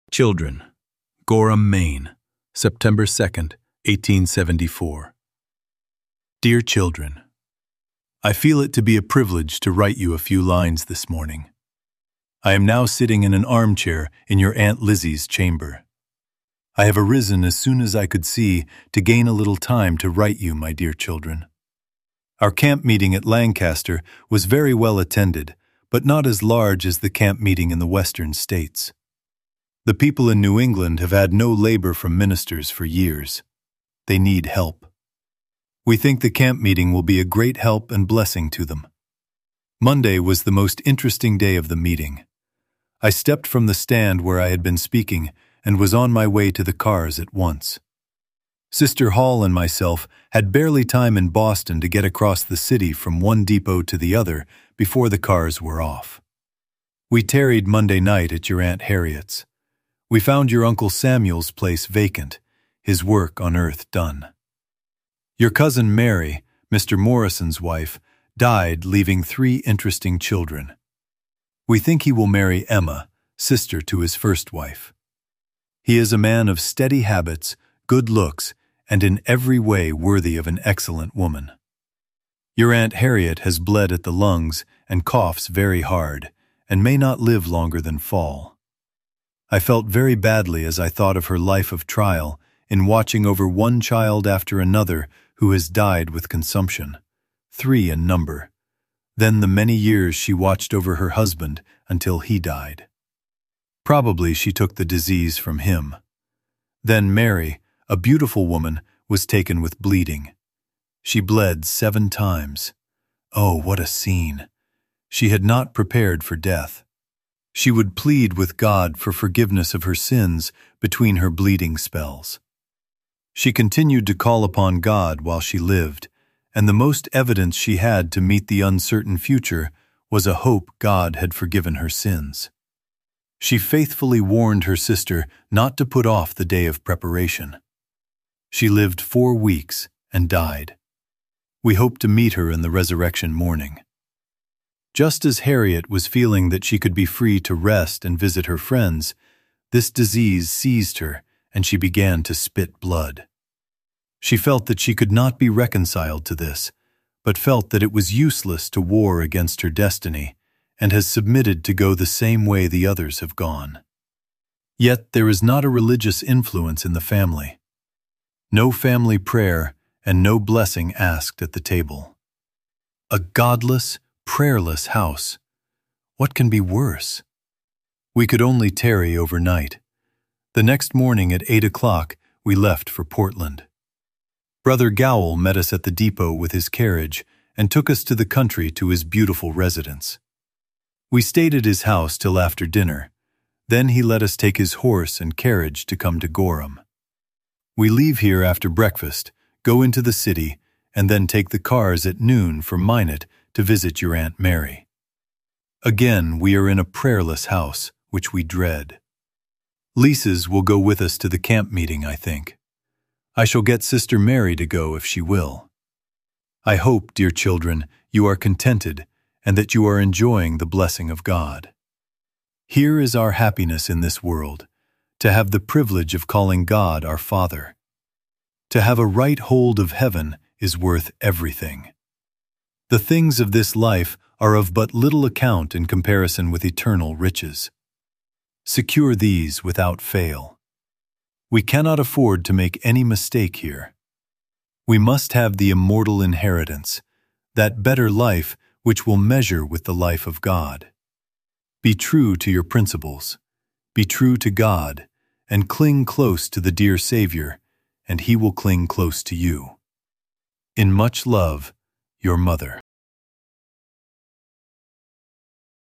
Children, Gorham, Maine, September 2nd, 1874. Dear children, I feel it to be a privilege to write you a few lines this morning. I am now sitting in an armchair in your Aunt Lizzie's chamber. I have arisen as soon as I could see to gain a little time to write you, my dear children. Our camp meeting at Lancaster was very well attended, but not as large as the camp meeting in the Western States. The people in New England have had no labor from ministers for years. They need help. We think the camp meeting will be a great help and blessing to them. Monday was the most interesting day of the meeting. I stepped from the stand where I had been speaking and was on my way to the cars at once. Sister Hall and myself had barely time in Boston to get across the city from one depot to the other before the cars were off. We tarried Monday night at your Aunt Harriet's. We found your Uncle Samuel's place vacant, his work on earth done. Your cousin Mary, Mr. Morrison's wife, died leaving 3 interesting children. We think he will marry Emma, sister to his first wife. He is a man of steady habits, good looks, and in every way worthy of an excellent woman. Your Aunt Harriet has bled at the lungs and coughs very hard, and may not live longer than fall. I felt very badly as I thought of her life of trial in watching over one child after another who has died with consumption, 3 in number. Then the many years she watched over her husband until he died. Probably she took the disease from him. Then Mary, a beautiful woman, was taken with bleeding. She bled 7 times. Oh, what a scene! She had not prepared for death. She would plead with God for forgiveness of her sins between her bleeding spells. She continued to call upon God while she lived, and the most evidence she had to meet the uncertain future was a hope God had forgiven her sins. She faithfully warned her sister not to put off the day of preparation. She lived 4 weeks and died. We hope to meet her in the resurrection morning. Just as Harriet was feeling that she could be free to rest and visit her friends, this disease seized her and she began to spit blood. She felt that she could not be reconciled to this, but felt that it was useless to war against her destiny and has submitted to go the same way the others have gone. Yet there is not a religious influence in the family. No family prayer and no blessing asked at the table. A godless, prayerless house. What can be worse? We could only tarry overnight. The next morning at 8 o'clock, we left for Portland. Brother Gowell met us at the depot with his carriage and took us to the country to his beautiful residence. We stayed at his house till after dinner. Then he let us take his horse and carriage to come to Gorham. We leave here after breakfast, go into the city, and then take the cars at noon for Minot to visit your Aunt Mary. Again, we are in a prayerless house, which we dread. Lisa's will go with us to the camp meeting, I think. I shall get Sister Mary to go if she will. I hope, dear children, you are contented and that you are enjoying the blessing of God. Here is our happiness in this world, to have the privilege of calling God our Father. To have a right hold of heaven is worth everything. The things of this life are of but little account in comparison with eternal riches. Secure these without fail. We cannot afford to make any mistake here. We must have the immortal inheritance, that better life which will measure with the life of God. Be true to your principles, be true to God, and cling close to the dear Savior, and He will cling close to you. In much love, your mother.